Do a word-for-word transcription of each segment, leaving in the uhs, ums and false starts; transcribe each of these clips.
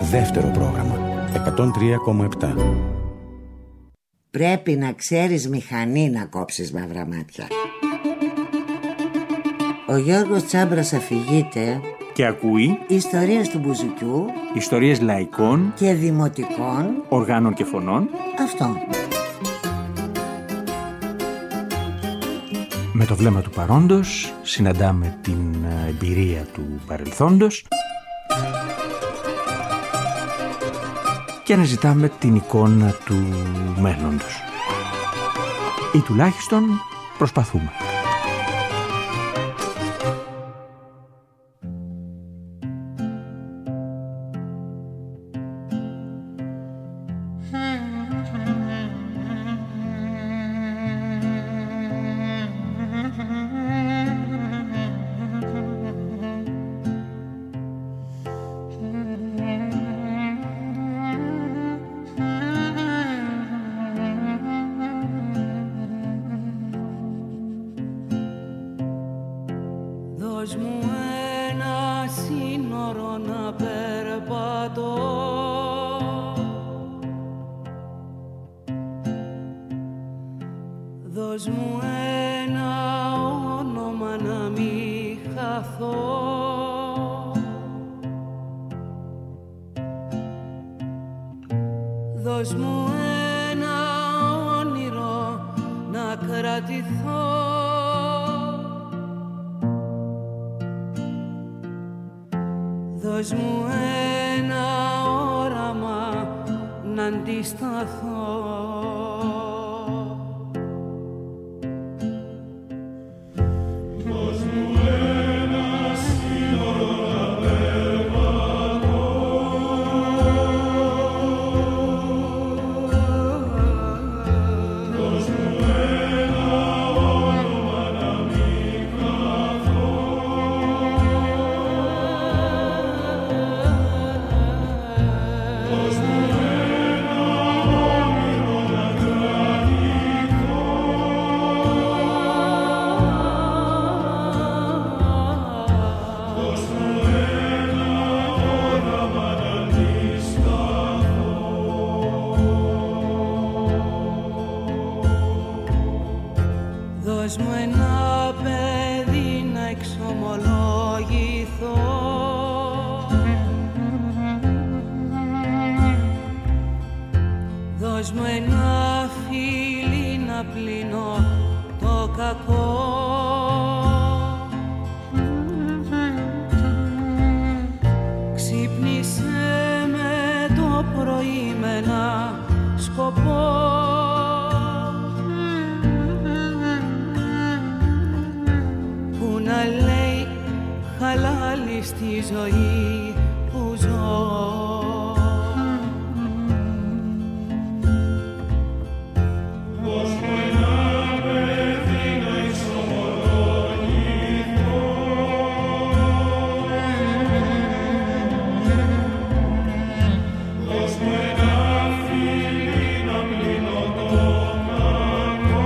Δεύτερο πρόγραμμα εκατόν τρία κόμμα επτά. Πρέπει να ξέρεις μηχανή να κόψεις μαύρα μάτια. Ο Γιώργος Τσάμπρας αφηγείται και ακούει ιστορίες του μπουζουκιού, ιστορίες λαϊκών και δημοτικών οργάνων και φωνών. Αυτό. Με το βλέμμα του παρόντος συναντάμε την εμπειρία του παρελθόντος και αναζητάμε την εικόνα του μέλλοντος. Ή τουλάχιστον προσπαθούμε. Δώσ' μου ένα όνειρο να κρατηθώ. Δώσ' μου ένα όραμα να αντισταθώ. Δώσ' μου ένα παιδί να εξομολογηθώ. Δώσ' μου ένα φίλι να πλύνω το κακό. Ξύπνησε με το πρωί με ένα σκοπό. Να λέει χαλάλι στη ζωή που ζω. Δώσ' μου ένα παιδί να εξομολογηθώ. Δώσ' μου ένα φίλι να πλύνω το κακό.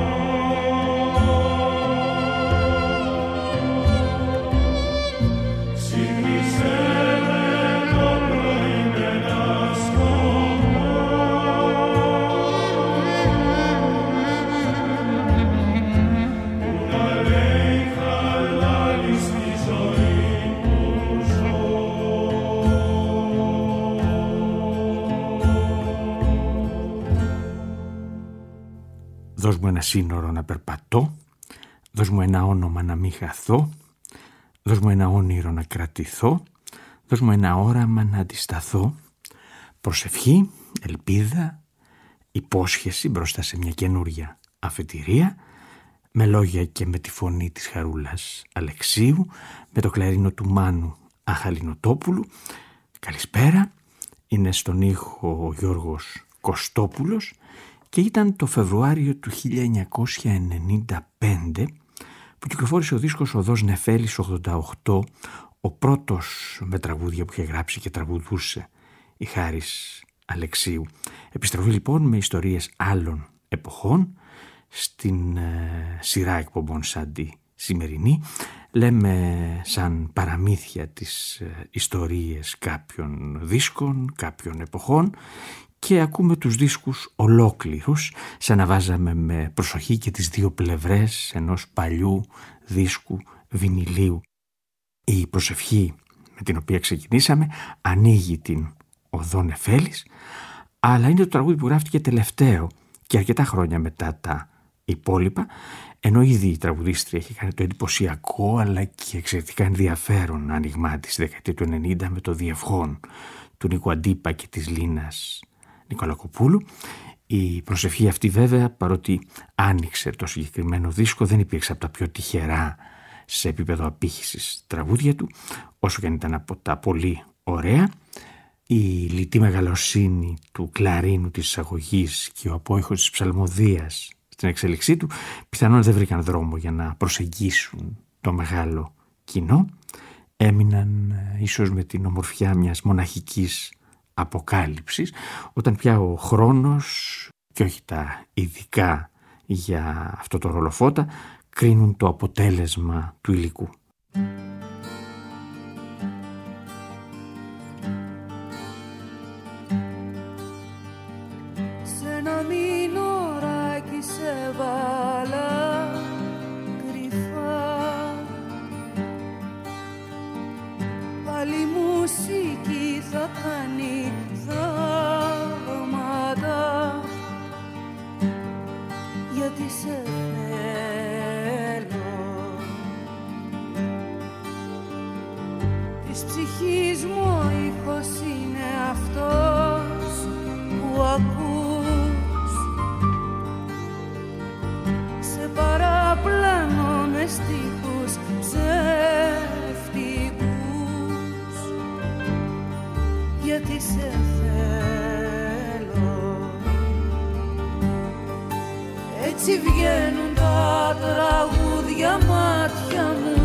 Δώσ' μου ένα σύνορο να περπατώ, δώσ' μου ένα όνομα να μην χαθώ, δώσ' μου ένα όνειρο να κρατηθώ, δώσ' μου ένα όραμα να αντισταθώ. Προσευχή, ελπίδα, υπόσχεση μπροστά σε μια καινούρια αφετηρία, με λόγια και με τη φωνή της Χαρούλας Αλεξίου, με το κλαρίνο του Μάνου Αχαλινοτόπουλου. Καλησπέρα, είναι στον ήχο ο Γιώργος Κωστόπουλος και ήταν το Φεβρουάριο του χίλια εννιακόσια ενενήντα πέντε που κυκλοφόρησε ο δίσκος Οδός Νεφέλης ογδόντα οκτώ, ο πρώτος με τραγούδια που είχε γράψει και τραγουδούσε η Χάρης Αλεξίου. Επιστροφή λοιπόν με ιστορίες άλλων εποχών στην ε, σειρά εκπομπών σαν τη σημερινή. λέμε σαν παραμύθια τις ιστορίες κάποιων δίσκων, κάποιων εποχών και ακούμε τους δίσκους ολόκληρους σαν να βάζαμε με προσοχή και τις δύο πλευρές ενός παλιού δίσκου βινιλίου. Η προσευχή με την οποία ξεκινήσαμε ανοίγει την οδό Νεφέλης, αλλά είναι το τραγούδι που γράφτηκε τελευταίο και αρκετά χρόνια μετά τα υπόλοιπα, ενώ ήδη η τραγουδίστρια έχει κάνει το εντυπωσιακό αλλά και εξαιρετικά ενδιαφέρον άνοιγμά της στη δεκαετία του ενενήντα με το Διευχόν του Νίκου Αντίπα και της Λίνας Νικολακοπούλου. Η προσευχή αυτή βέβαια, παρότι άνοιξε το συγκεκριμένο δίσκο, δεν υπήρξε από τα πιο τυχερά σε επίπεδο απήχησης τραγούδια του, όσο και αν ήταν από τα πολύ ωραία. Η λιτή μεγαλοσύνη του κλαρίνου της εισαγωγής και ο απόϊχος της ψαλμοδίας στην εξέλιξή του πιθανόν δεν βρήκαν δρόμο για να προσεγγίσουν το μεγάλο κοινό. Έμειναν ίσως με την ομορφιά μιας μοναχικής αποκάλυψης, όταν πια ο χρόνος και όχι τα ειδικά για αυτό το ρολοφώτα κρίνουν το αποτέλεσμα του υλικού. Σε ένα μηνωράκι σε βάλα κρυφά, πάλι μουσική θα κάνει θαύματα, γιατί σε θέλω. Της ψυχής μου ο ήχος είναι αυτός που ακούς, σε παραπλανώ με στίχους ψεύτικους, γιατί σε θέλω. Έτσι βγαίνουν τα τραγούδια μάτια μου,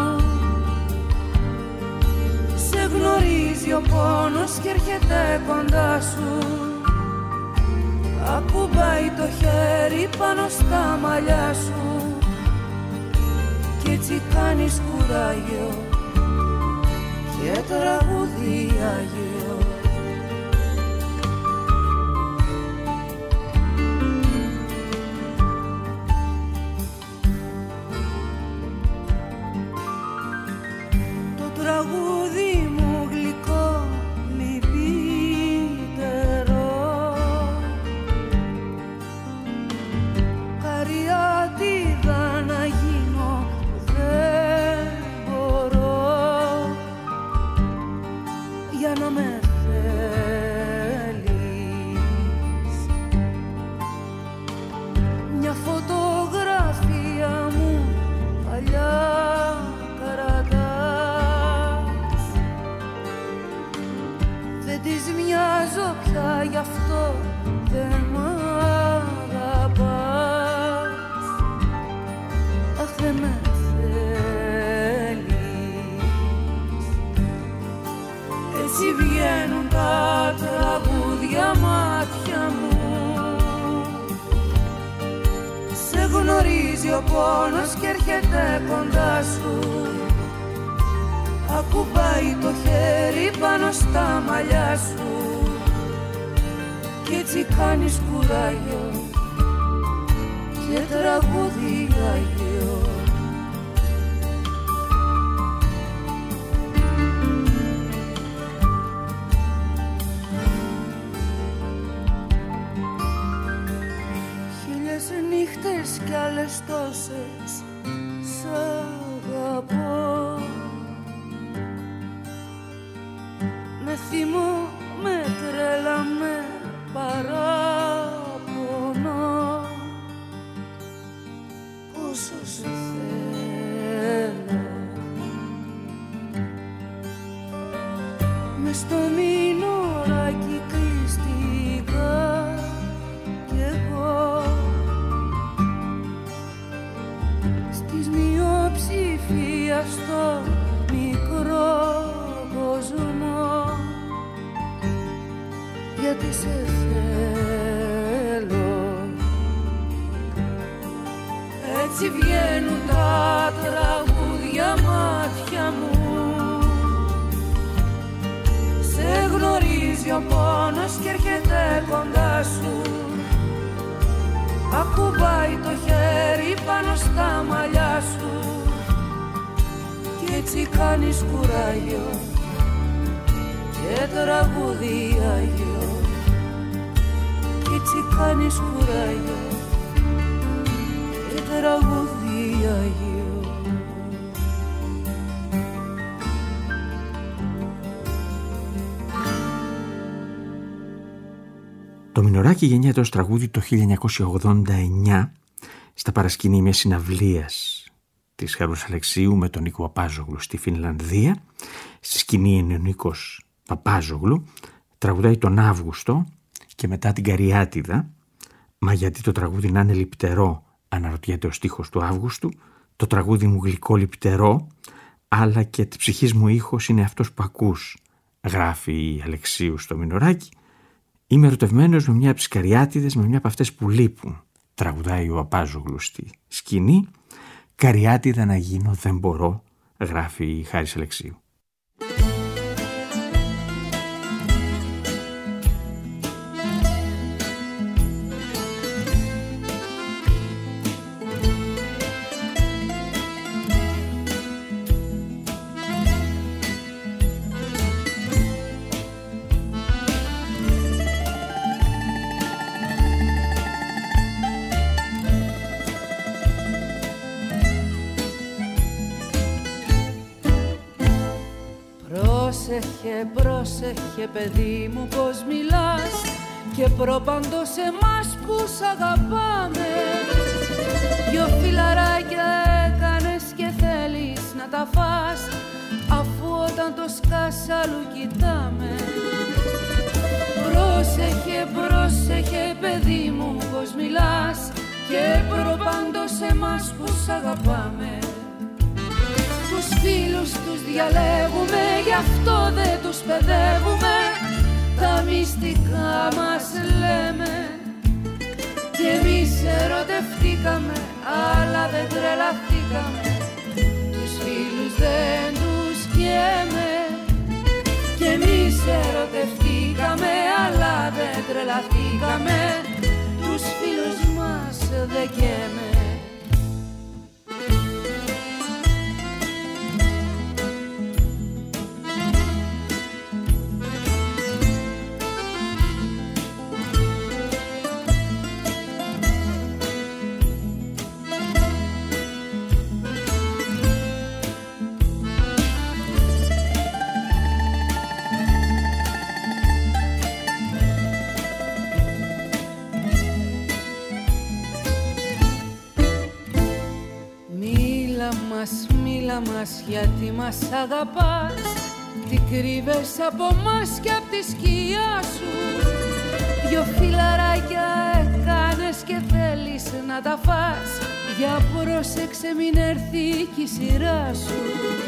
σε γνωρίζει ο πόνος και έρχεται κοντά σου, ακουμπάει το χέρι πάνω στα μαλλιά σου κι έτσι κάνεις κουράγιο και τραγούδι Άγιο. Το τραγούδι μου γλυκό λυπητερό, καριάτιδα να γίνω δεν μπορώ, για να με θέλεις. Μια φωτογραφία μου παλιά κρατάς, δεν της μοιάζω πια, γι' αυτό δεν μ' αγαπάς. Αχ, δεν με θέλεις. Έτσι βγαίνουν τα τραγούδια μάτια μου, σε γνωρίζει ο πόνος και έρχεται κοντά σου, ακουμπάει το χέρι πάνω στα μαλλιά σου κι έτσι κάνεις κουράγιο και τραγούδι Άγιο. Χίλιες νύχτες κι άλλες τόσες σ' αγαπώ, με θυμό, με τρέλα, με παράπονο, πόσο σε θέλω. Μες στο μηνωράκι κλειστήκα κι εγώ, στις μειοψηφία στο μικρό κόσμο, γιατί σε θέλω. Έτσι βγαίνουν τα τραγούδια μου. Σε γνωρίζει ο πόνος και έρχεται κοντά σου. Ακουμπάει το χέρι πάνω στα μαλλιά σου. Κι έτσι κάνεις κουράγιο και τραγούδι Άγιο. Κι έτσι κάνεις κουράγιο και τραγούδι Άγιο. Το Μινωράκι γεννιέται ως τραγούδι το χίλια εννιακόσια ογδόντα εννιά στα παρασκήνια μιας συναυλίας της Χαρούς Αλεξίου με τον Νίκο Παπάζογλου στη Φινλανδία. Στη σκηνή είναι ο Νίκος Παπάζογλου, τραγουδάει τον Αύγουστο και μετά την Καριάτιδα. Μα γιατί το τραγούδι να είναι λιπτερό, αναρωτιέται ο στίχος του Αύγουστου. Το τραγούδι μου γλυκό λιπτερό, αλλά και της ψυχής μου ήχος είναι αυτός που ακούς, γράφει η Αλεξίου στο Μινωράκι. Είμαι ερωτευμένος με μια από τις Καριάτιδες, με μια από αυτές που λείπουν, τραγουδάει ο Παπάζογλου στη σκηνή. Καριάτιδα να γίνω δεν μπορώ, γράφει η Χάρης Αλεξίου. Πρόσεχε, πρόσεχε παιδί μου πως μιλάς και προπαντό σε εμάς που σ' αγαπάμε. Δυο φιλαράκια έκανες και θέλεις να τα φας, αφού όταν το σκάς αλλού κοιτάμε. Πρόσεχε, πρόσεχε παιδί μου πως μιλάς και προπαντό σε εμάς που σ' αγαπάμε. Τους φίλους τους διαλέγουμε, γι' αυτό δεν τους παιδεύουμε, τα μυστικά μας λέμε. Κι εμείς ερωτευτήκαμε, αλλά δεν τρελαθήκαμε, τους φίλους δεν τους καίμε. Κι εμείς ερωτευτήκαμε, αλλά δεν τρελαθήκαμε, τους φίλους μας δεν καίμε. Μίλα μας γιατί μας αγαπάς, τι κρύβες από μας κι απ' τη σκιά σου. Δυο φιλαράκια έκανες και θέλεις να τα φας, για πρόσεξε μην έρθει κι η σειρά σου.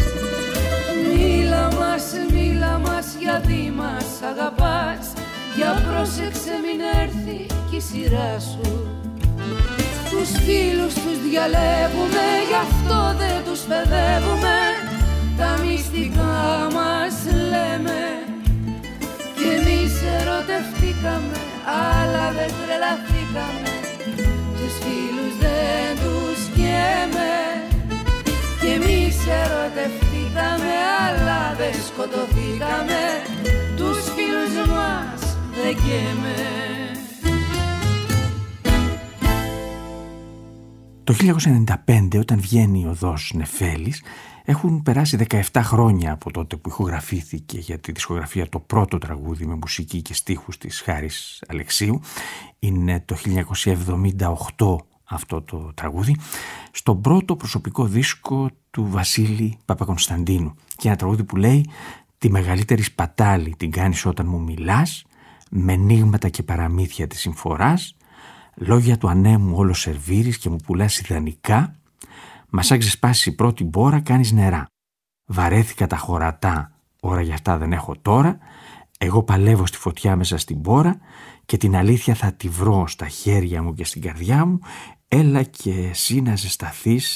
Μίλα μας, μίλα μας γιατί μας αγαπάς, για πρόσεξε μην έρθει κι η σειρά σου. Τους φίλους τους διαλέγουμε, γι' αυτό δεν τους παιδεύουμε, τα μυστικά μας λέμε. Κι εμείς ερωτευτήκαμε, αλλά δεν τρελαθήκαμε, τους φίλους δεν τους καίμε. Κι εμείς ερωτευτήκαμε, αλλά δεν σκοτωθήκαμε, τους φίλους μας δεν καίμε. Το χίλια εννιακόσια ενενήντα πέντε, όταν βγαίνει η οδός Νεφέλης, έχουν περάσει δεκαεπτά χρόνια από τότε που ηχογραφήθηκε για τη δισκογραφία το πρώτο τραγούδι με μουσική και στίχους της Χάρης Αλεξίου. Είναι το χίλια εννιακόσια εβδομήντα οκτώ αυτό το τραγούδι, στον πρώτο προσωπικό δίσκο του Βασίλη Παπακωνσταντίνου. Και ένα τραγούδι που λέει «Τη μεγαλύτερη σπατάλη την κάνεις όταν μου μιλάς, με νίγματα και παραμύθια τη συμφοράς, λόγια του ανέμου όλο σερβίρεις και μου πουλάς ιδανικά, μα σαν ξεσπάσει η πρώτη μπόρα κάνεις νερά. Βαρέθηκα τα χωρατά, ώρα γι' αυτά δεν έχω τώρα, εγώ παλεύω στη φωτιά μέσα στην μπόρα και την αλήθεια θα τη βρω στα χέρια μου και στην καρδιά μου, έλα και εσύ να ζεσταθείς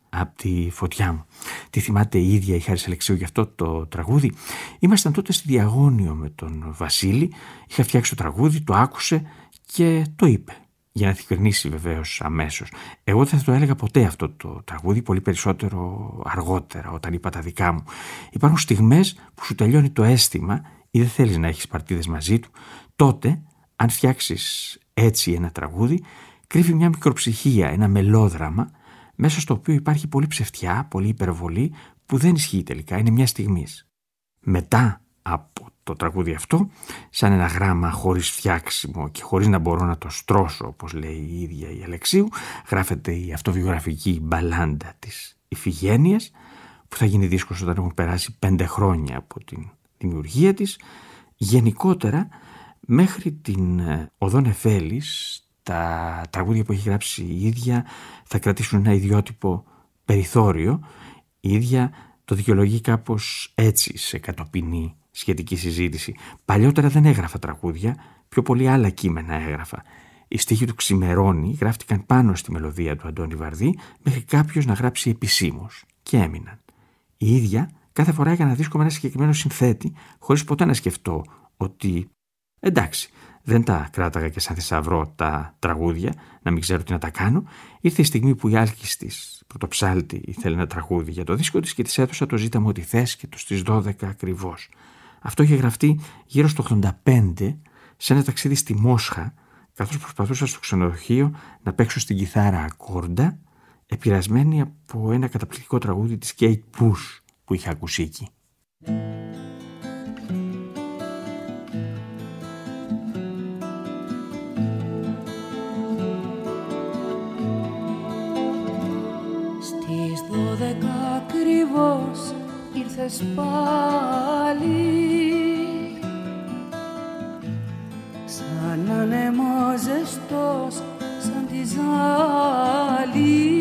από τη φωτιά μου. Τι θυμάται η ίδια η Χάρης Αλεξίου για αυτό το τραγούδι? Ήμασταν τότε στη Διαγώνιο με τον Βασίλη, είχα φτιάξει το τραγούδι, το άκουσε και το είπε. Για να διευκρινίσει βεβαίως αμέσως. Εγώ δεν θα το έλεγα ποτέ αυτό το τραγούδι, πολύ περισσότερο αργότερα, όταν είπα τα δικά μου. Υπάρχουν στιγμές που σου τελειώνει το αίσθημα ή δεν θέλεις να έχεις παρτίδες μαζί του. Τότε, αν φτιάξεις έτσι ένα τραγούδι, κρύβει μια μικροψυχία, ένα μελόδραμα, μέσα στο οποίο υπάρχει πολύ ψευτιά, πολύ υπερβολή, που δεν ισχύει τελικά, είναι μια στιγμής. Μετά από το τραγούδι αυτό, σαν ένα γράμμα χωρίς φτιάξιμο και χωρίς να μπορώ να το στρώσω, όπως λέει η ίδια η Αλεξίου, γράφεται η αυτοβιογραφική μπαλάντα της Ιφηγένειας, που θα γίνει δίσκος όταν έχουν περάσει πέντε χρόνια από την δημιουργία της. Γενικότερα, μέχρι την Οδό Νεφέλης, τα τραγούδια που έχει γράψει η ίδια θα κρατήσουν ένα ιδιότυπο περιθώριο. Η ίδια το δικαιολογεί κάπως έτσι σε κατοπινή σχετική συζήτηση. Παλιότερα δεν έγραφα τραγούδια, πιο πολύ άλλα κείμενα έγραφα. Οι στίχοι του Ξημερώνει γράφτηκαν πάνω στη μελωδία του Αντώνη Βαρδί, μέχρι κάποιος να γράψει επισήμως και έμειναν. Η ίδια κάθε φορά έκανα δίσκο με ένα συγκεκριμένο συνθέτη, χωρίς ποτέ να σκεφτώ ότι εντάξει, δεν τα κράταγα και σαν θησαυρό τα τραγούδια, να μην ξέρω τι να τα κάνω. Ήρθε η στιγμή που η Άλκης της Πρωτοψάλτη ήθελε ένα τραγούδι για το δίσκο της και της έδωσα το «Ζήτα μου ό,τι θες» και το στις δώδεκα ακριβώς. Αυτό είχε γραφτεί γύρω στο ογδόντα πέντε σε ένα ταξίδι στη Μόσχα, καθώς προσπαθούσα στο ξενοδοχείο να παίξω στην κιθάρα ακόρντα, επηρεασμένη από ένα καταπληκτικό τραγούδι της Kate Bush που είχα ακούσει εκεί. Στις δώδεκα ακριβώς ήρθες πάλι, σαν ανέμο ζεστός, σαν τη ζάλη,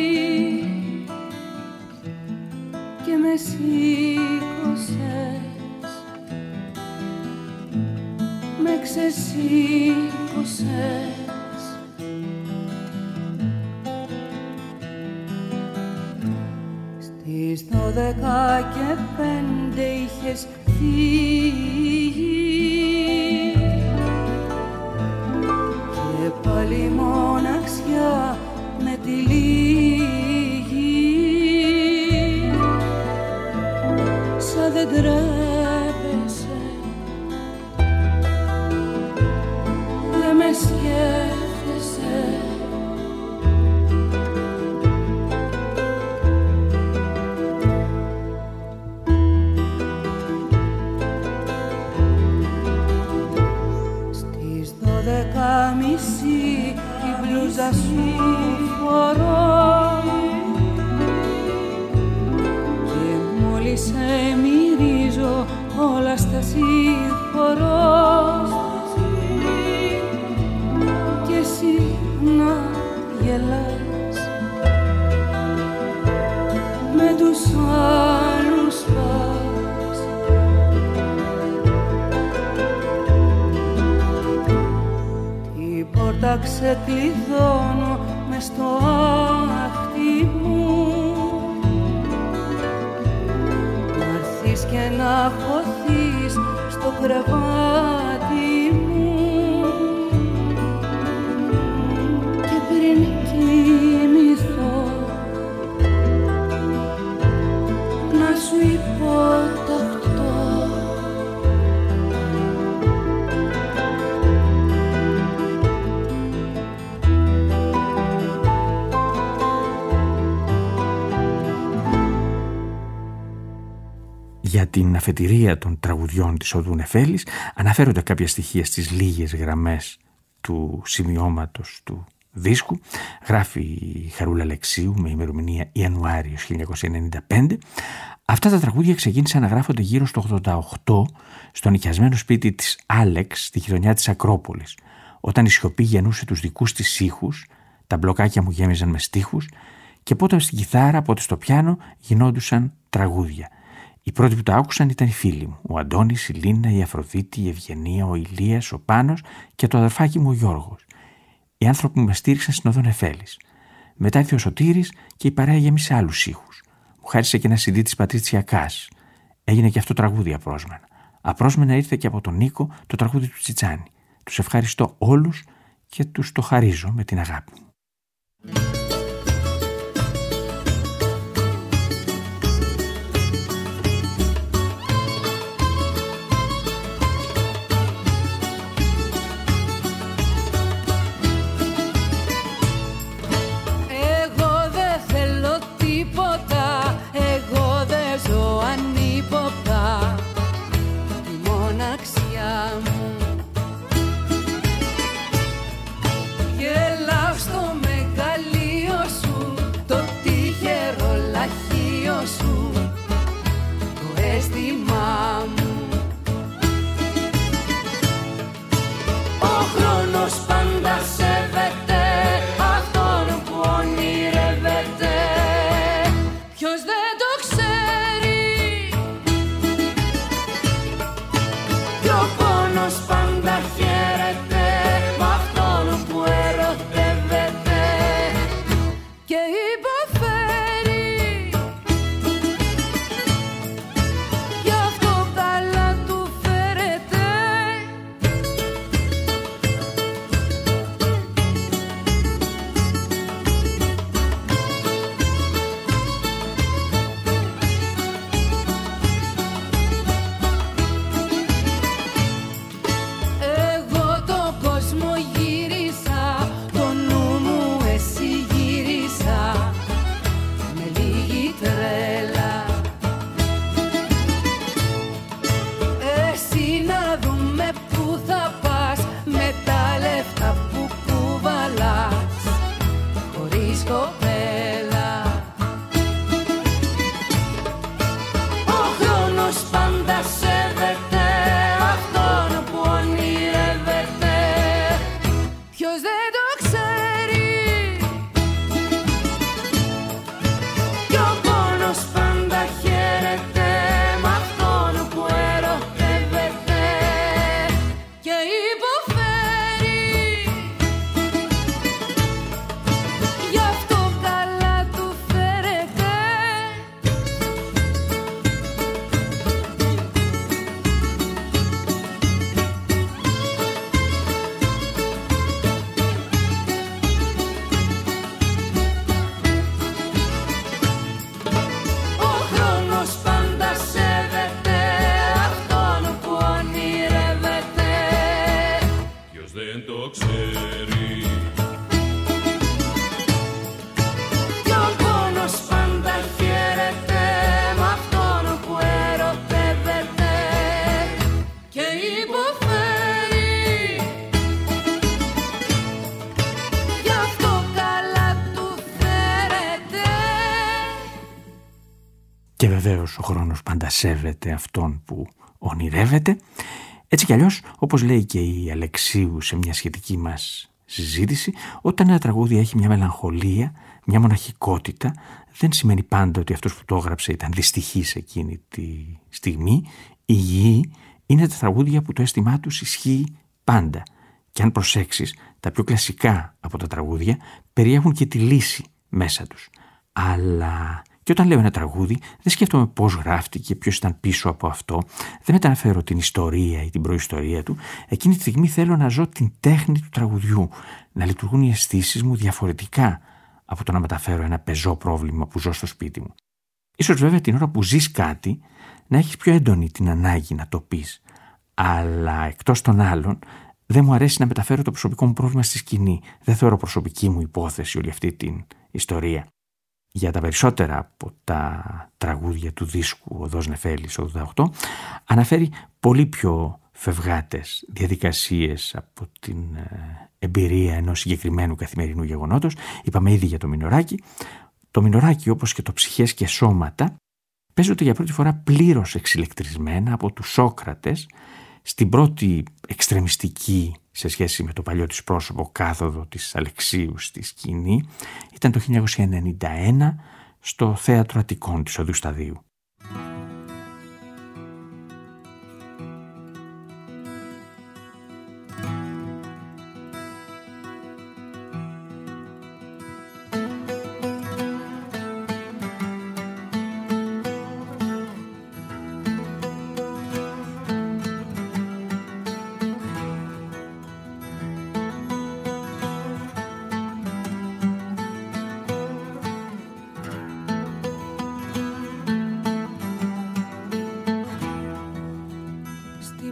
και με σήκωσες, με ξεσήκωσες. Στις δώδεκα και πέντε είχες φύγει και πάλι μοναξιά με τη λίγη, σαν δεν τρέπεσαι, δεν με σκέφτεσαι. Μισή η μπλούζα σου φορώ και μόλις σε μυρίζω όλα στα συγχωρώ, και εσύ να γελάς με τους άλλους πας. Τα ξεκλειδώνω μες στο άχτι μου, να'ρθείς και να χωθείς στο κρεβάτι μου, και πριν κοιμηθώ να σου υποταχτώ. Για την αφετηρία των τραγουδιών της Οδού Νεφέλης αναφέρονται κάποια στοιχεία στις λίγες γραμμές του σημειώματος του δίσκου. Γράφει η Χαρούλα Αλεξίου με ημερομηνία Ιανουάριος χίλια εννιακόσια ενενήντα πέντε. Αυτά τα τραγούδια ξεκίνησαν να γράφονται γύρω στο ογδόντα οκτώ στο νοικιασμένο σπίτι της Άλεξ στη γειτονιά της Ακρόπολης, όταν η σιωπή γεννούσε τους δικούς της ήχους, τα μπλοκάκια μου γέμιζαν με στίχους και πότε στην κιθάρα, πότε στο πιάνο γινόντουσαν τραγούδια. Οι πρώτοι που τα άκουσαν ήταν οι φίλοι μου, ο Αντώνης, η Λίνα, η Αφροδίτη, η Ευγενία, ο Ηλίας, ο Πάνος και το αδερφάκι μου ο Γιώργος. Οι άνθρωποι που με στήριξαν στην Οδό Νεφέλης. Μετά ήρθε ο Σωτήρης και η παρέα γέμισε άλλους ήχους. Μου χάρισε και ένα σι ντι της Πατρίτσια Κάς. Έγινε και αυτό τραγούδι απρόσμενα. Απρόσμενα ήρθε και από τον Νίκο το τραγούδι του Τσιτσάνη. Τους ευχαριστώ όλους και τους το χαρίζω με την αγάπη μου. Και βεβαίως ο χρόνος πάντα σέβεται αυτόν που ονειρεύεται. Έτσι κι αλλιώς, όπως λέει και η Αλεξίου σε μια σχετική μας συζήτηση, όταν ένα τραγούδι έχει μια μελαγχολία, μια μοναχικότητα, δεν σημαίνει πάντα ότι αυτός που το έγραψε ήταν δυστυχής εκείνη τη στιγμή. Υγιή είναι τα τραγούδια που το αίσθημά τους ισχύει πάντα. Και αν προσέξεις, τα πιο κλασικά από τα τραγούδια περιέχουν και τη λύση μέσα τους. Αλλά και όταν λέω ένα τραγούδι, δεν σκέφτομαι πώς γράφτηκε, ποιος ήταν πίσω από αυτό, δεν μεταναφέρω την ιστορία ή την προϊστορία του. Εκείνη τη στιγμή θέλω να ζω την τέχνη του τραγουδιού, να λειτουργούν οι αισθήσεις μου διαφορετικά από το να μεταφέρω ένα πεζό πρόβλημα που ζω στο σπίτι μου. Ίσως βέβαια την ώρα που ζεις κάτι, να έχεις πιο έντονη την ανάγκη να το πεις. Αλλά εκτός των άλλων, δεν μου αρέσει να μεταφέρω το προσωπικό μου πρόβλημα στη σκηνή. Δεν θεωρώ προσωπική μου υπόθεση όλη αυτή την ιστορία. Για τα περισσότερα από τα τραγούδια του δίσκου «Οδός Νεφέλης» ογδόντα οκτώ αναφέρει πολύ πιο φευγάτες διαδικασίες από την εμπειρία ενός συγκεκριμένου καθημερινού γεγονότος. Είπαμε ήδη για το Μινωράκι. Το Μινωράκι, όπως και το Ψυχές και Σώματα, παίζονται για πρώτη φορά πλήρως εξηλεκτρισμένα από τους Σόκρατες στην πρώτη εξτρεμιστική σε σχέση με το παλιό της πρόσωπο κάθοδο της Αλεξίου στη σκηνή. Ήταν το χίλια εννιακόσια ενενήντα ένα στο Θέατρο Αττικών της Οδού Σταδίου.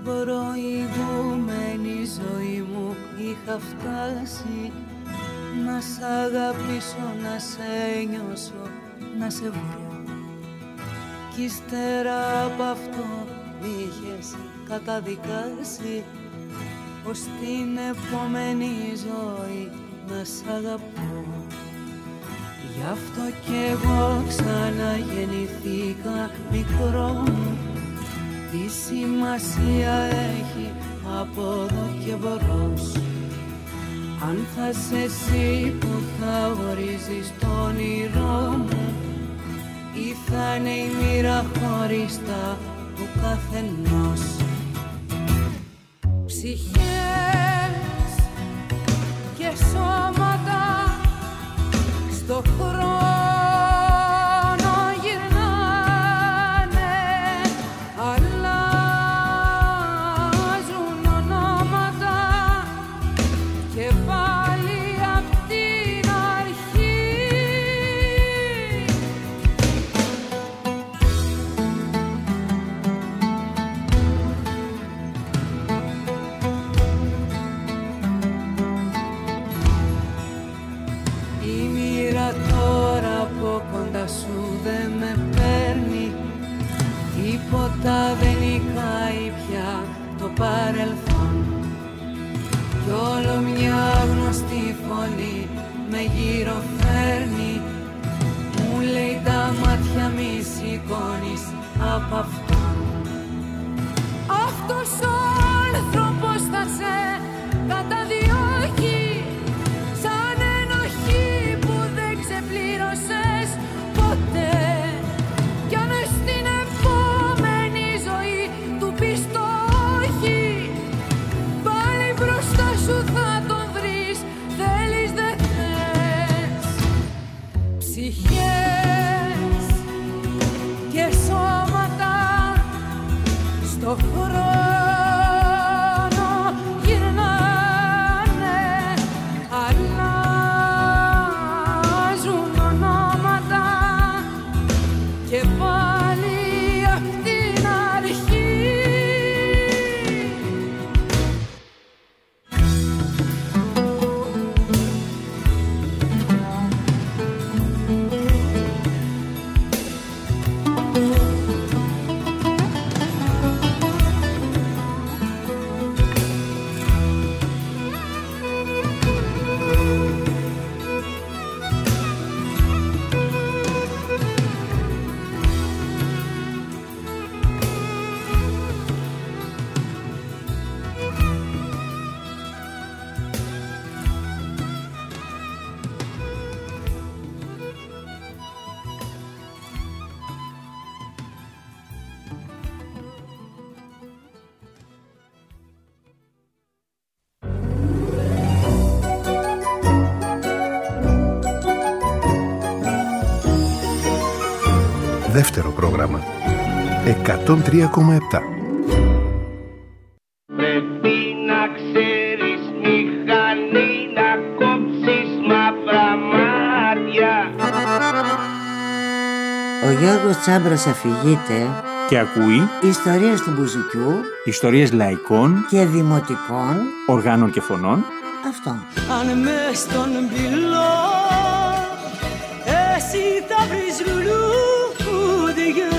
προηγούμενη ζωή μου είχα φτάσει να σ' αγαπήσω, να σε νιώσω, να σε βρω. Κι ύστερα από αυτό μ' είχες καταδικάσει ως την επόμενη ζωή να σ' αγαπώ. Γι' αυτό κι εγώ ξαναγεννηθήκα μικρό μου. Τι σημασία έχει από εδώ και μπρος? Αν θα σε εσύ που θα ορίζεις το όνειρό μου, ή θα είναι η μοίρα χωριστά του καθενός. Ψυχές και σώματα στο χρόνο γυρνάνε, αλλάζουν ονόματα και πάλι απ' την αρχή. Η μοίρα τώρα από κοντά σου δεν με παίρνει, τίποτα δεν νικάει πια το παρελθόν. Κι όλο μια γνωστή φωνή με γύρω φέρνει, μου λέει τα μάτια μη σηκώνεις απ' αυτόν. Αυτός ο άνθρωπος θα σε καταδιώκει σαν ενοχή που δεν ξεπλήρωσες ποτέ. Κι αν στην επόμενη ζωή του πεις το όχι, πάλι μπροστά σου θα τον βρεις, θέλεις δεν θες. Ψυχές και σώματα στο χρόνο γυρνάνε, αλλάζουν ονόματα και πάλι απ' την αρχή. Δεύτερο πρόγραμμα εκατόν τρία κόμμα επτά. Πρέπει να ξέρεις μηχανή να κόψεις μαύρα μάτια. Ο Γιώργος Τσάμπρας αφηγείται Και ακούει ιστορίες του Μπουζουκιού ιστορίες λαϊκών και δημοτικών οργάνων και φωνών. Αυτό. Αν μες στον πυλό εσύ θα βρεις λουλούδια,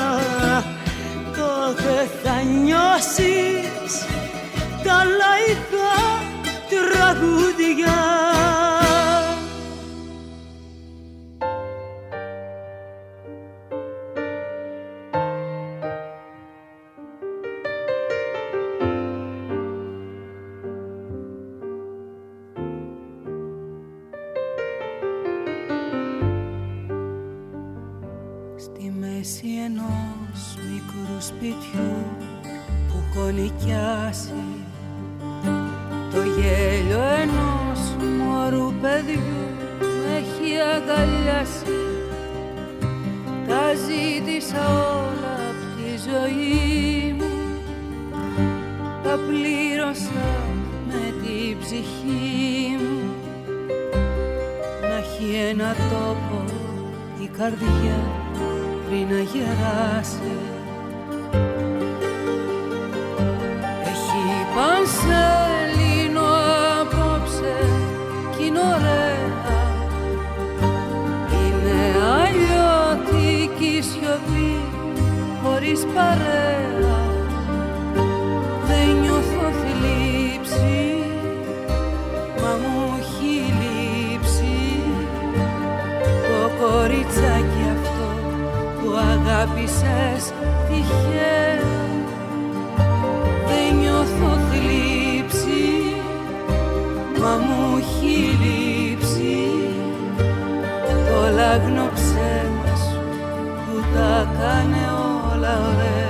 τότε θα νιώσεις τα λαϊκά τραγούδια. Στη μέση ενός μικρού σπιτιού που έχω νοικιάσει, το γέλιο ενός μωρού παιδιού με έχει αγκαλιάσει. Τα ζήτησα όλα απ' τη ζωή μου, τα πλήρωσα με την ψυχή μου. Να έχει ένα τόπο η καρδιά πριν να γεράσει. κάνεις παρέα. Δεν νιώθω θλίψη, μα μου έχει λείψει το κοριτσάκι αυτό που αγάπησες τυχαία. Δεν νιώθω θλίψη, μα μου έχει λείψει το λάγνο ψέμα σου που τα κάνε όλα ωραία.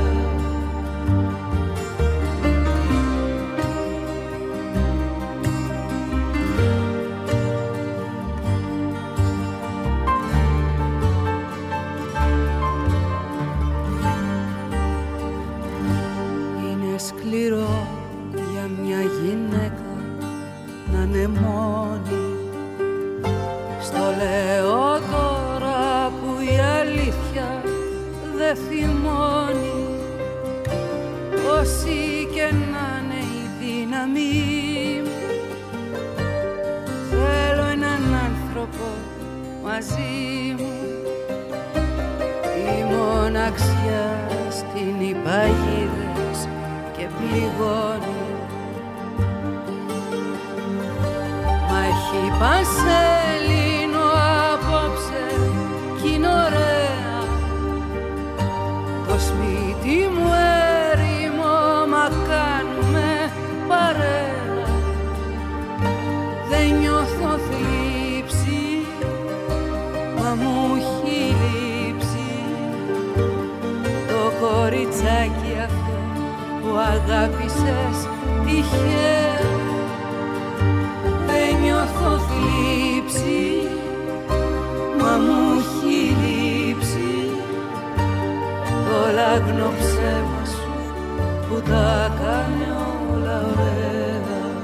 Είναι σκληρό για μια γυναίκα να είναι μόνη. Στο λέω τώρα που η αλήθεια δεν θυμώνει. Όση και να είναι η δύναμη μου, θέλω έναν άνθρωπο μαζί μου. Η μοναξιά στην υπαγίδες και πληγώνει. Μα έχει πανσέλινο απόψε κι είναι ωραία. Το σπίτι μου έρημο, μα κάνουμε παρέα. Δεν νιώθω θλίψη, μα μου έχει λείψει το κοριτσάκι αυτό που αγάπησες τυχαία. Δεν νιώθω θλίψη, μα μου έχει λείψει το λάγνο ψέμα σου που τα κάνει όλα ωραία.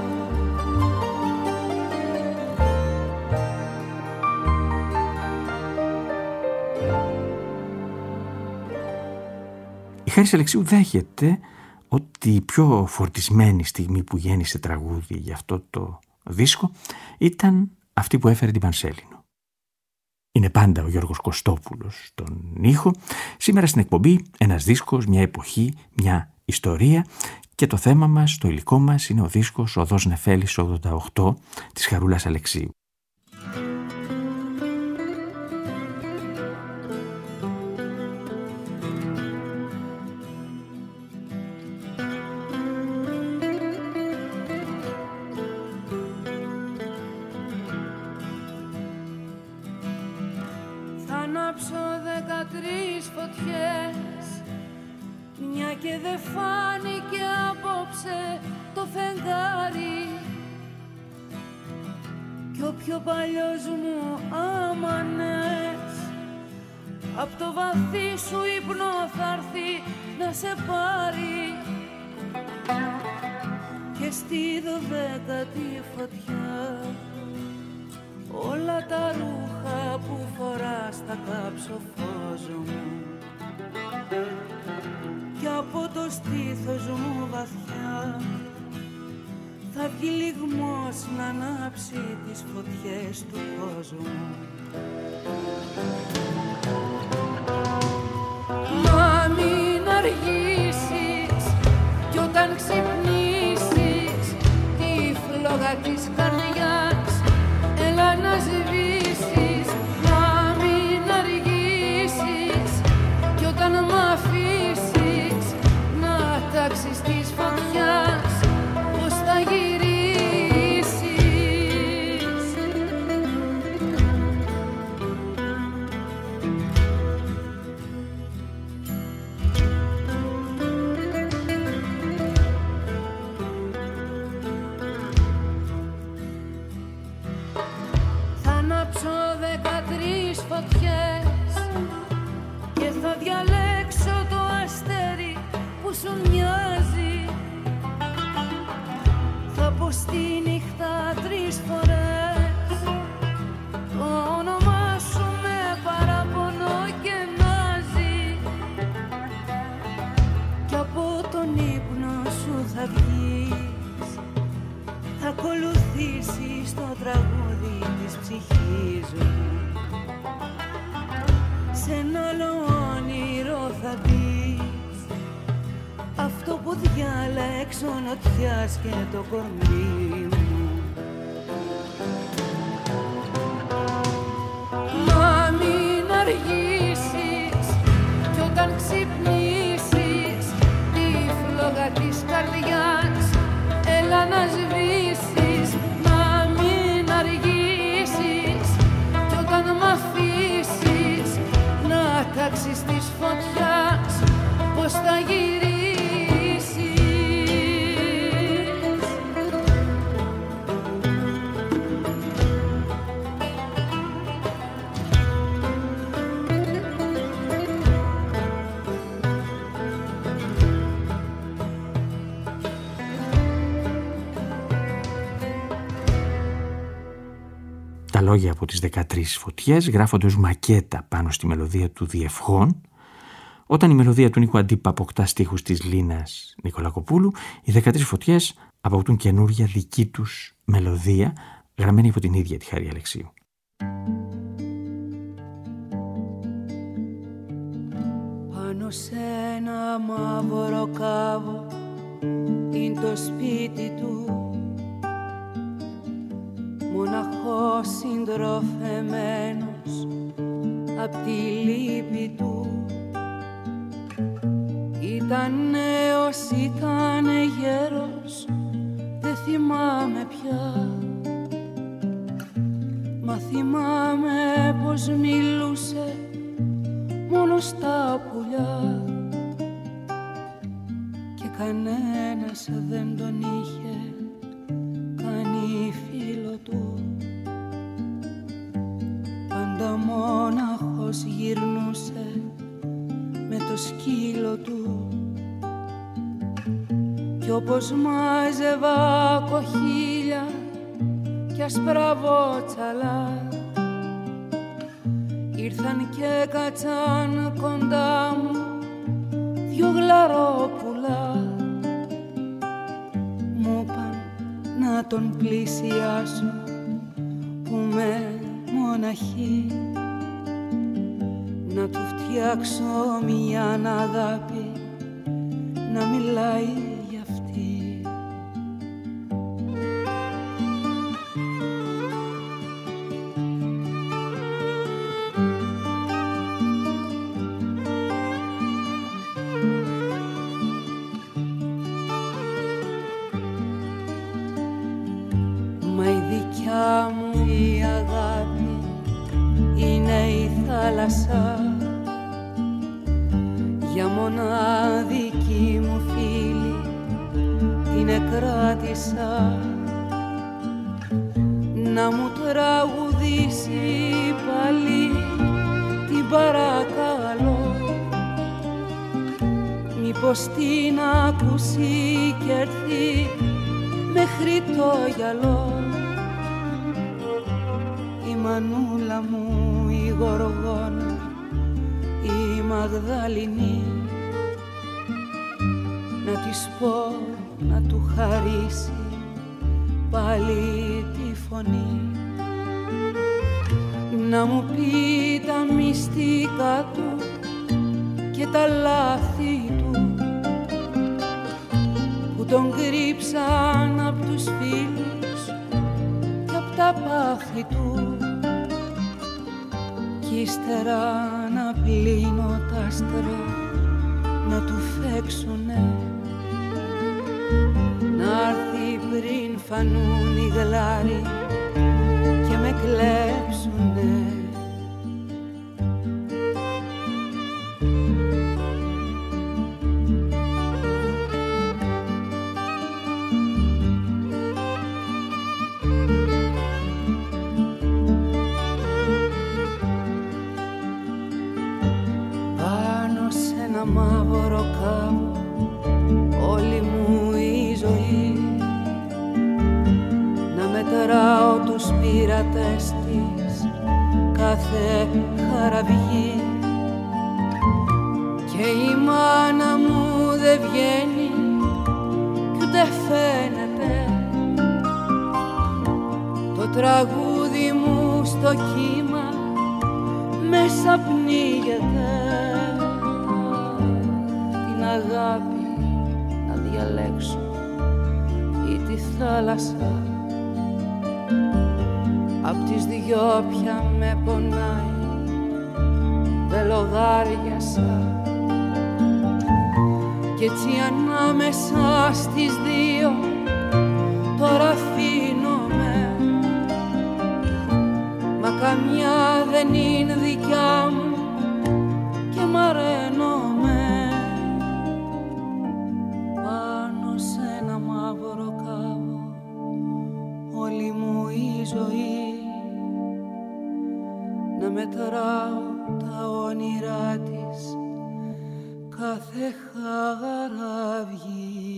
Η Χάρις Αλεξίου δέχεται ότι η πιο φορτισμένη στιγμή που γέννησε τραγούδι για αυτό το δίσκο ήταν αυτή που έφερε την Πανσέλινο. Είναι πάντα ο Γιώργος Κωστόπουλος στον ήχο. Σήμερα στην εκπομπή ένας δίσκος, μια εποχή, μια ιστορία, και το θέμα μας, το υλικό μας είναι ο δίσκος Οδός Νεφέλης ογδόντα οκτώ της Χαρούλας Αλεξίου. Μια και δε φάνηκε απόψε το φεγγάρι κι ο πιο παλιός μου άμανες απ' το βαθύ σου ύπνο θα έρθει να σε πάρει και στη δωδέκατη φωτιά όλα τα ρούχα που φοράς θα κάψω φως μου κι από το στήθος μου βαθιά θα βγει λιγμός να ανάψει τις φωτιές του κόσμου. Μα μην αργήσεις κι όταν ξυπνήσεις τη φλόγα της καρδιάς έλα να σβήσεις. Μα μην αργήσεις κι όταν μ' αφήσεις να τάξεις της φωτιάς πως θα γυρίσεις. Θα ανάψω δεκατρείς φωτιές και θα διαλέξω το αστέρι που σου μοιάζει. Θα πω στη νύχτα τρεις φορές το όνομά σου με παραπονό και νάζει κι από τον ύπνο σου θα βγεις, θα ακολουθήσεις το τραγούδι της ψυχής μου. Σε ένα άλλο όνειρο θα μπεις αυτό που διάλεξω νοτιάς και το κορμί μου. Μα μην αργήσεις κι όταν ξυπνήσεις τη φλόγα της καρδιάς έλα να σβήσεις. Μα μην αργήσεις κι όταν μ' αφήσεις να τάξεις της φωτιάς πως θα γυρίσεις. Τα λόγια από τις δεκατρείς φωτιές γράφονται ως μακέτα πάνω στη μελωδία του Διευχών. Όταν η μελωδία του Νίκου Αντίπα αποκτά στίχους της Λίνας Νικολακοπούλου, οι δεκατρείς φωτιές αποκτούν καινούρια δική τους μελωδία, γραμμένη από την ίδια τη Χαρή Αλεξίου. Πάνω σε ένα μαύρο κάβο είναι το σπίτι του, μοναχός συντροφεμένος απ' τη λύπη του. Ήταν νέος, ήταν γέρος, δεν θυμάμαι πια. Μα θυμάμαι πως μιλούσε μόνο στα πουλιά και κανένας δεν τον είχε κάνει φίλο του. Πάντα μόναχος γυρνούσε με το σκύλο του κι όπως μάζευα κοχύλια κι άσπρα βότσαλα ήρθαν και κάτσαν κοντά μου δυο γλαρόπουλα. Μου είπαν να τον πλησιάσω που με μοναχή, να του φτιάξω μια αγάπη να μιλάει για αυτή. Μα η δικιά μου η αγάπη είναι η θάλασσα, για μοναδική μου φίλη την εκράτησα να μου τραγουδήσει πάλι, την παρακαλώ, μήπως την ακούσει κι έρθει μέχρι το γυαλό. Η μανούλα μου η Γοργόνα, η Μαγδαληνή, να της πω να του χαρίσει πάλι τη φωνή, να μου πει τα μυστικά του και τα λάθη του που τον κρύψαν απ' τους φίλους και απ' τα πάθη του, κι ύστερα να πλύνω τα άστρα να του φέξουνε, να έρθει πριν φανούν οι γλάροι και με κλέψουνε. Μαύρο κάβο όλη μου η ζωή, να μετράω τους πειρατές της κάθε χαραυγή, και η μάνα μου δεν βγαίνει κι ούτε φαίνεται, το τραγούδι μου στο κύμα μέσα πνίγεται. Αγάπη διαλέξω ή τη θάλασσα. Απ' τις δυο πια με πονάει, δεν λογάριασα. Κι έτσι ανάμεσα στις δύο τώρα αφήνομαι, μα καμιά δεν είναι δικιά μου και μαραίνομαι. Πάνω σε ένα μαύρο κάβο όλη μου η ζωή, να μετράω τα όνειρά της κάθε χαραυγή.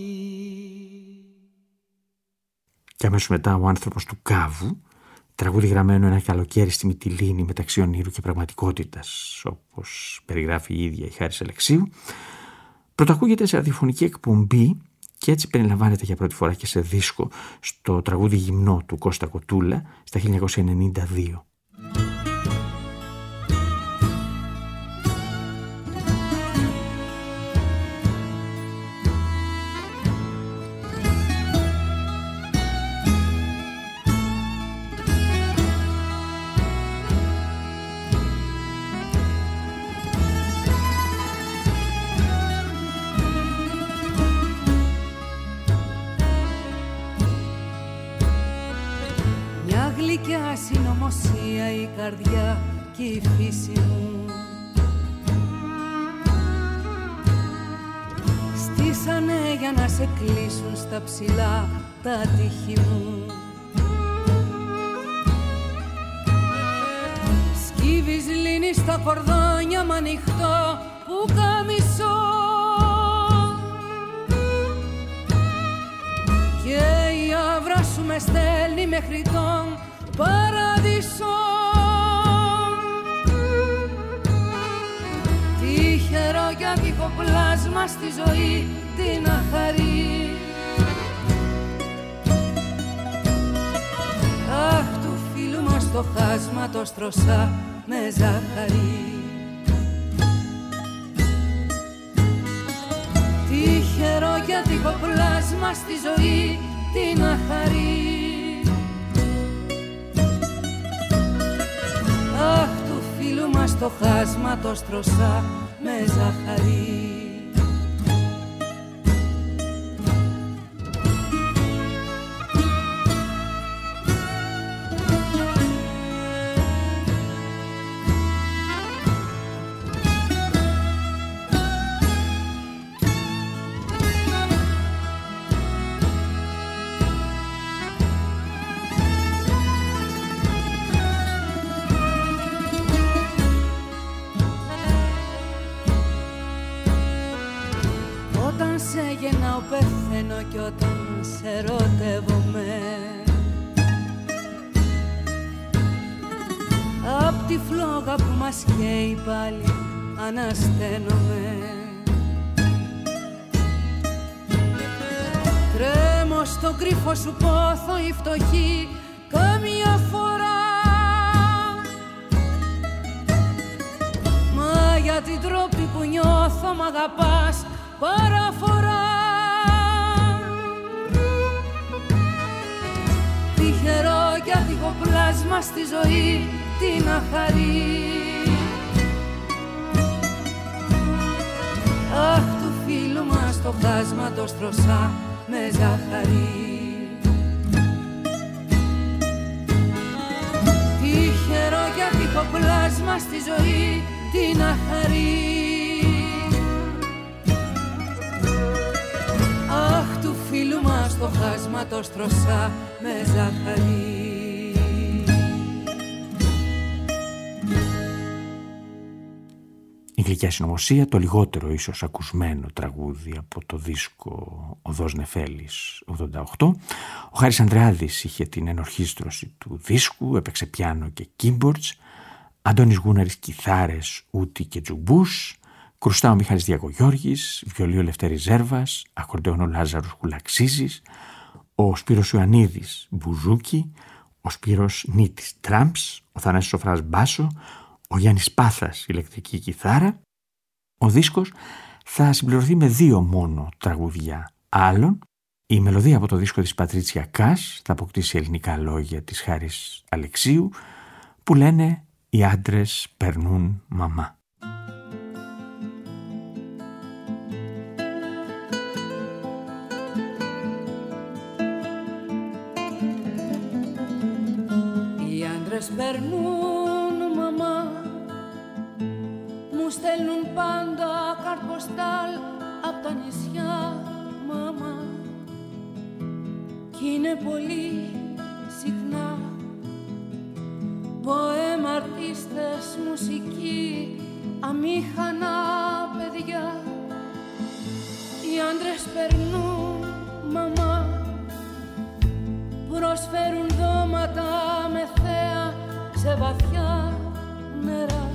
Και αμέσως μετά ο άνθρωπος του Κάβου, τραγούδι γραμμένο ένα καλοκαίρι στη Μυτιλήνη μεταξύ ονείρου και πραγματικότητας, όπως περιγράφει η ίδια η Χάρις Αλεξίου, πρωτοακούγεται σε ραδιοφωνική εκπομπή και έτσι περιλαμβάνεται για πρώτη φορά και σε δίσκο στο τραγούδι Γυμνό του Κώστα Κοτούλα στα χίλια εννιακόσια ενενήντα δύο. Γλυκιά συνωμοσία η καρδιά και η φύση μου στήσανε για να σε κλείσουν στα ψηλά τα τείχη μου. Σκύβεις λύνει στα κορδόνια μ' ανοιχτό που καμισό και η άβρα σου με στέλνει μέχρι τον παραδείσο. Τυχερό για δίχω πλάσμα στη ζωή την αχαρή. Αχ, του φίλου μας το χάσμα το στρωσά με ζάχαρη. Τυχερό για δίχω πλάσμα στη ζωή την αχαρή. Αχ, του φίλου μας το χάσμα το στρωσά με ζάχαρη. Πεθαίνω κι όταν σε ερωτεύομαι, απ' τη φλόγα που μας καίει πάλι ανασταίνομαι. Τρέμω στον κρύφο σου πόθο η φτωχή καμιά φορά, μα για την τρόπη που νιώθω μ' αγαπάς παραφορά. Τυχερό κι άδικο πλάσμα στη ζωή την αχαρή. Αχ, του φίλου μας το χάσμα το στρωσά με ζάχαρη. Τυχερό κι άδικο πλάσμα στη ζωή την αχαρή. Αχ, του φίλου μας το χάσμα το στρωσά με ζάχαρη. Η γλυκιά συνωμοσία, το λιγότερο ίσως ακουσμένο τραγούδι από το δίσκο Οδός Νεφέλης ογδόντα οκτώ. Ο Χάρης Ανδρεάδης είχε την ενορχήστρωση του δίσκου, έπαιξε πιάνο και keyboards, Αντώνης Γούναρης κιθάρες, ούτι και τζουμπούς, κρουστά ο Μιχάλης Διακογιώργης, βιολί Λευτέρης Ζέρβας, ακορντεόν ο Λάζαρος Κουλαξίζης, ο Σπύρος Ιωαννίδης μπουζούκι, ο Σπύρος Νίτης τραμψ, ο Θανάσης Σοφράς μπάσο, ο Γιάννης Πάθας ηλεκτρική κιθάρα. Ο δίσκος θα συμπληρωθεί με δύο μόνο τραγουδιά άλλων. Η μελωδία από το δίσκο της Πατρίτσια Κάς θα αποκτήσει ελληνικά λόγια της Χάρης Αλεξίου που λένε «Οι άντρες περνούν μαμά». Οι άντρες περνούν μαμά, μου στέλνουν πάντα καρποστάλ απ' τα νησιά μαμά, κι είναι πολύ συχνά ποέμα, αρτίστες, μουσική, αμήχανα παιδιά. Οι άντρες περνούν μαμά, προσφέρουν δώματα με θέα σε βαθιά νερά.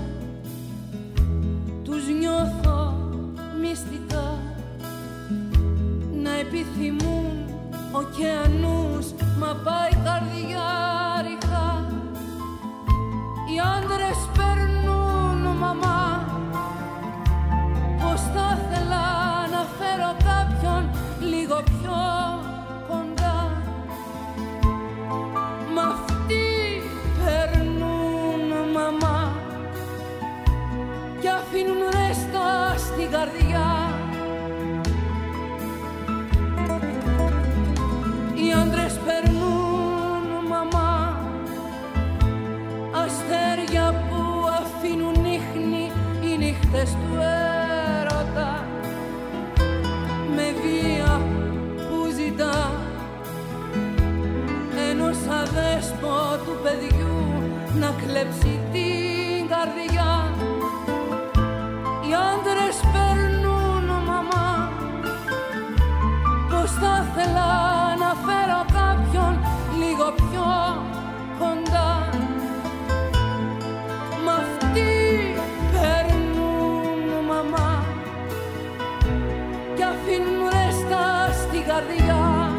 Τους νιώθω μυστικά να επιθυμούν ωκεανούς, μα πάει καρδιά ρηχά. Οι άντρες περνούν μαμά, πως θα ήθελα να φέρω κάποιον λίγο πιο κοντά. Μα αυτοί περνούν μαμά κι αφήνουν ρέστα στην καρδιά. Οι άντρες περνούν μαμά, αστέρια που αφήνουν ίχνη οι νύχτες του έρωτα, με βία που ζητά ενός αδέσποτου παιδιού να κλέψει την καρδιά. Οι άντρες περνούν μαμά, πως θα ήθελα να φέρω κάποιον λίγο πιο κοντά. Μα αυτοί περνούν μαμά κι αφήνουν ρέστα στην καρδιά.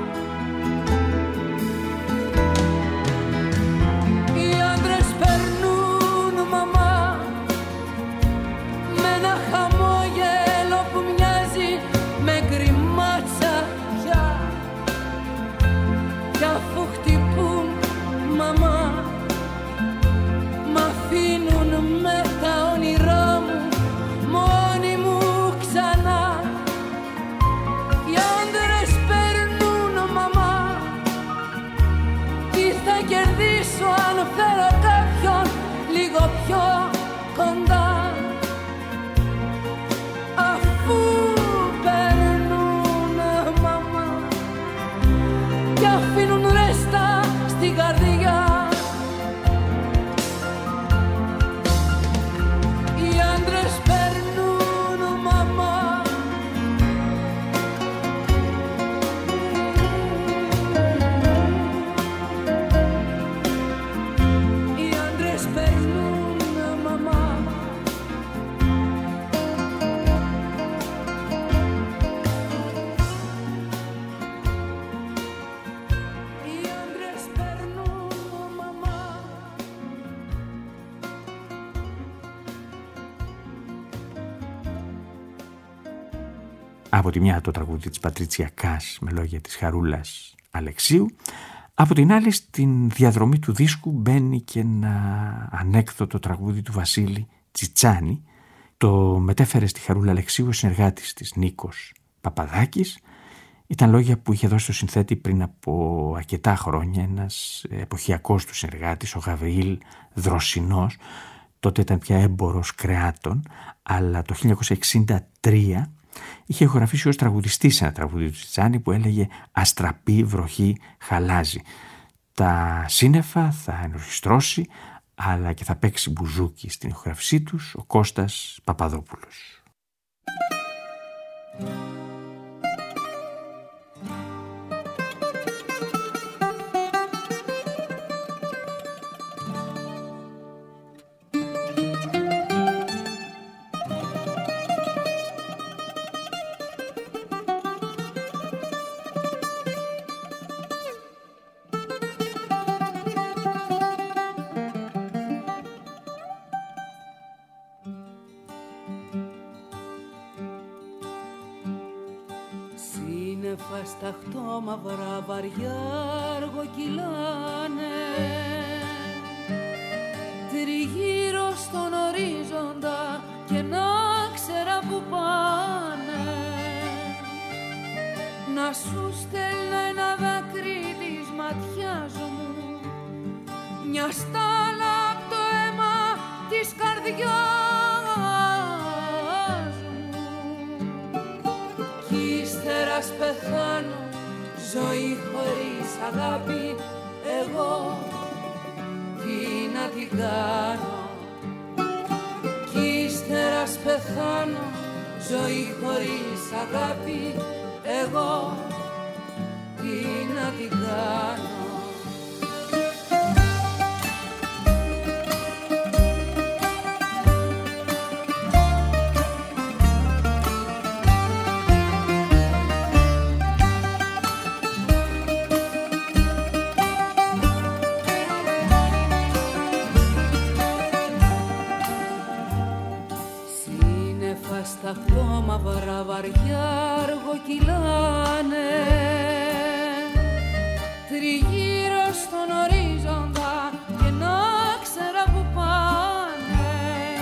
Οι άντρες περνούν μαμά με ένα χαμόγελο που μοιάζει με γκριμάτσα πια. Κι αφού χτυπούν μαμά, μ' αφήνουν με τα όνειρά μου μόνη μου ξανά. Οι άντρες περνούν μαμά, τι θα κερδίσω αν φέρω κάποιον λίγο πιο κοντά. Αφού περνούν μαμά κι αφήνουν ρέστα στην καρδιά. Οι άντρες περνούν μαμά, οι άντρες περνούν μαμά. Από τη μια το τραγούδι της Πατρίτσια Κάς με λόγια της Χαρούλας Αλεξίου, από την άλλη στην διαδρομή του δίσκου μπαίνει και ένα ανέκδοτο τραγούδι του Βασίλη Τσιτσάνη. Το μετέφερε στη Χαρούλα Αλεξίου ο συνεργάτης της Νίκος Παπαδάκης. Ήταν λόγια που είχε δώσει το συνθέτη πριν από αρκετά χρόνια ένας εποχιακός του συνεργάτης, ο Γαβριήλ Δροσινός. Τότε ήταν πια έμπορος κρεάτων, αλλά το χίλια εννιακόσια εξήντα τρία είχε ηχογραφήσει ως τραγουδιστής ένα τραγούδι του Τσιτσάνη που έλεγε «Αστραπή βροχή χαλάζει». Τα σύννεφα θα ενορχιστρώσει, αλλά και θα παίξει μπουζούκι στην ηχογραφησή τους ο Κώστας Παπαδόπουλος. Σύννεφα στα χτώμαυρα βαριά αργοκυλάνε, τριγύρω στον ορίζοντα και να ξέρα που πάνε. Να σου στέλνω ένα δάκρυ της ματιάς μου, μια στάλα απ' το αίμα της καρδιάς μου. Κι ύστερα πεθάνω, ζωή χωρίς αγάπη, εγώ τι να την κάνω. Κι ύστερα πεθάνω, ζωή χωρίς αγάπη, εγώ τι να την κάνω. Στα χτώμαυρα βαριά αργοκυλάνε, τριγύρω στον ορίζοντα και να ξέρα που πάνε.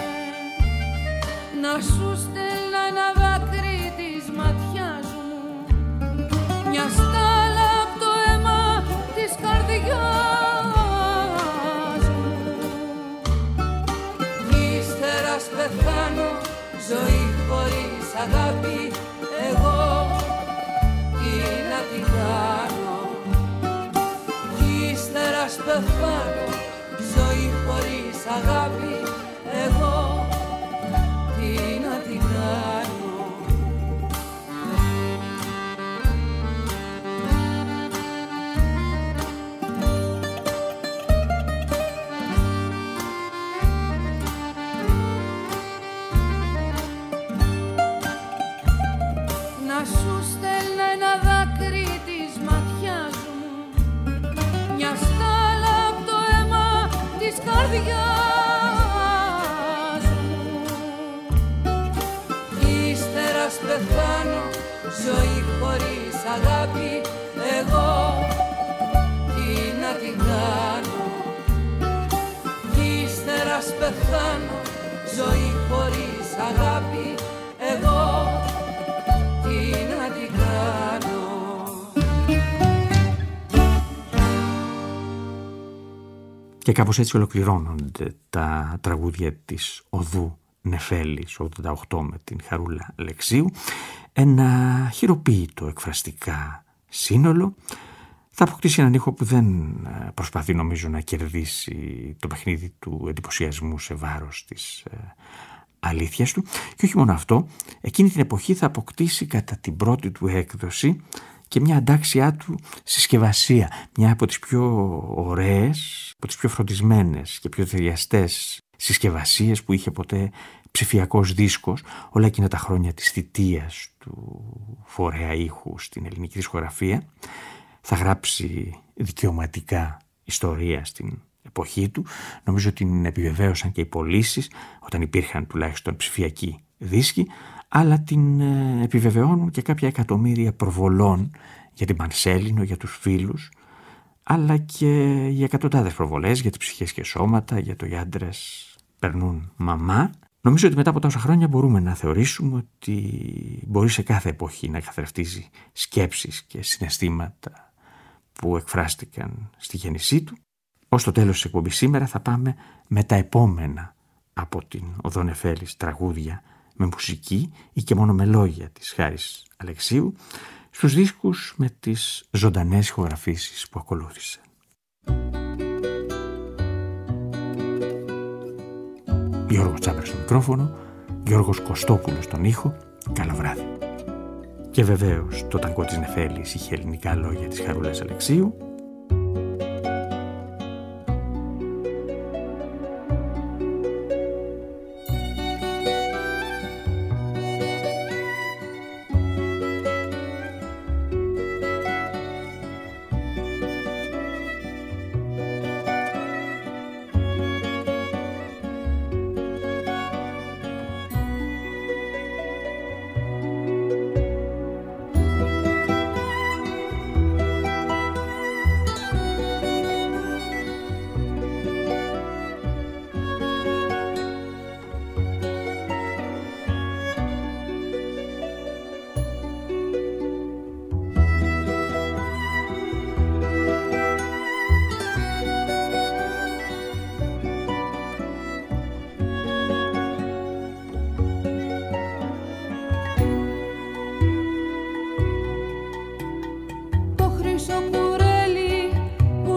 Να σου στέλνω ένα δάκρυ της ματιάς μου, μια στάλα απ' το αίμα της καρδιάς μου. Κι ύστερα πεθάνω, ζωή χωρίς αγάπη, εγώ τι να την κάνω. Κι ύστερα πεθάνω, ζωή χωρίς αγάπη, εγώ τι να την κάνω. Να σου στέλνω ένα δάκρυ της ματιάς μου, μια στάλα απ' το αίμα της καρδιάς μου. Κι ύστερα πεθάνω, ζωή χωρίς αγάπη, εγώ τι να την κάνω. Κι ύστερα πεθάνω, ζωή χωρίς αγάπη, εγώ τι να την κάνω. Και κάπως έτσι ολοκληρώνονται τα τραγούδια της Οδού Νεφέλης ογδόντα οκτώ με την Χαρούλα Αλεξίου. Ένα χειροποίητο εκφραστικά σύνολο. Θα αποκτήσει έναν ήχο που δεν προσπαθεί νομίζω να κερδίσει το παιχνίδι του εντυπωσιασμού σε βάρος της αλήθειας του. Και όχι μόνο αυτό, εκείνη την εποχή θα αποκτήσει κατά την πρώτη του έκδοση και μια αντάξιά του συσκευασία, μια από τις πιο ωραίες, από τις πιο φροντισμένες και πιο ταιριαστές συσκευασίες που είχε ποτέ ψηφιακός δίσκος όλα εκείνα τα χρόνια της θητείας του φορέα ήχου στην ελληνική δισκογραφία. Θα γράψει δικαιωματικά ιστορία στην εποχή του. Νομίζω την επιβεβαίωσαν και οι πωλήσεις όταν υπήρχαν τουλάχιστον ψηφιακοί δίσκοι, αλλά την επιβεβαιώνουν και κάποια εκατομμύρια προβολών για την Πανσέλινο, για τους φίλους, αλλά και για εκατοντάδες προβολές για τις ψυχές και σώματα, για το «Οι άντρες περνούν μαμά». Νομίζω ότι μετά από τόσα χρόνια μπορούμε να θεωρήσουμε ότι μπορεί σε κάθε εποχή να καθρεφτίζει σκέψεις και συναισθήματα που εκφράστηκαν στη γέννησή του. Ως το τέλος της εκπομπής σήμερα θα πάμε με τα επόμενα από την Οδό Νεφέλης τραγούδια με μουσική ή και μόνο με λόγια της Χάρης Αλεξίου στους δίσκους με τις ζωντανές ηχογραφήσεις που ακολούθησαν. Γιώργος Τσάμπρας στο μικρόφωνο, Γιώργος Κωστόπουλος στον ήχο. Καλό βράδυ. Και βεβαίως το ταγκό της Νεφέλης είχε ελληνικά λόγια της Χαρούλας Αλεξίου.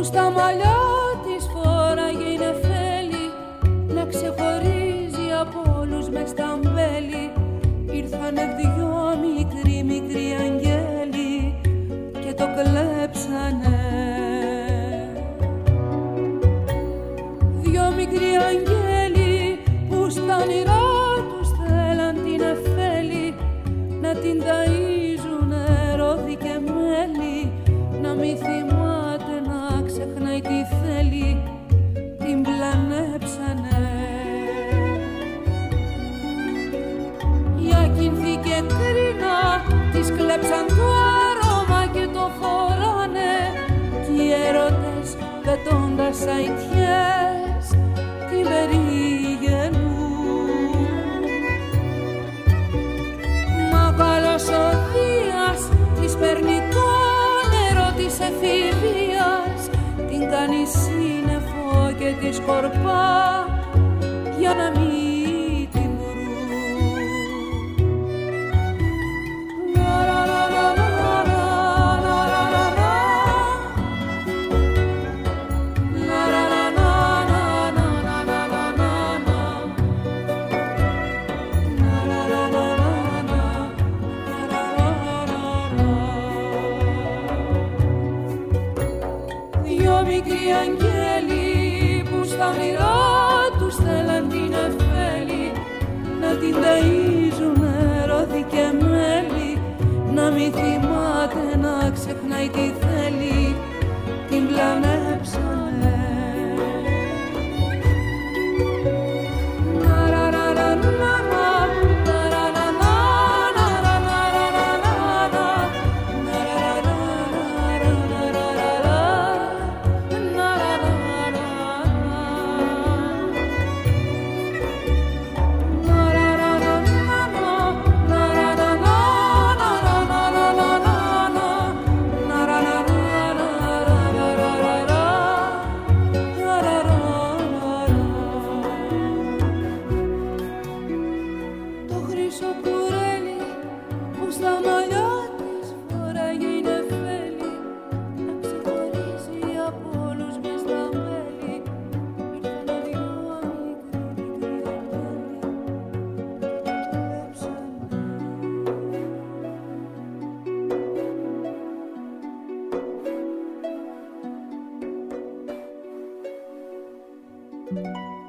στα μαλλιά της φόραγε η νεφέλη να ξεχωρίζει από όλους μες στα μπέλη. Ήρθανε δυο μικροί μικροί αγγέλοι και το κλέψανε. Δυο μικροί αγγέλοι που στα όνειρά τους θέλαν την εφέλη να την ταΐζουνε ρόδι και μέλι, να μη θυμάται να ξεχνάει τι θέλει, την πλανέψανε. Η ακινθήκε κρίνα, της κλέψαν το άρωμα και το φοράνε κι οι έρωτες πετώντας αητιές την περίγενουν. Μα ο καλός ο Δίας της παίρνει το νερό της εφηβείας, την κάνει σύννεφο και τη σκορπά για να μην την βρουν. Δυο μικροί αγγέλοι που στα όνειρά τους θέλαν την εφέλη να την ταΐζουνε ρόδι και μέλι, να μη θυμάται να ξεχνάει τι θέλει, την πλανέψανε. Thank you.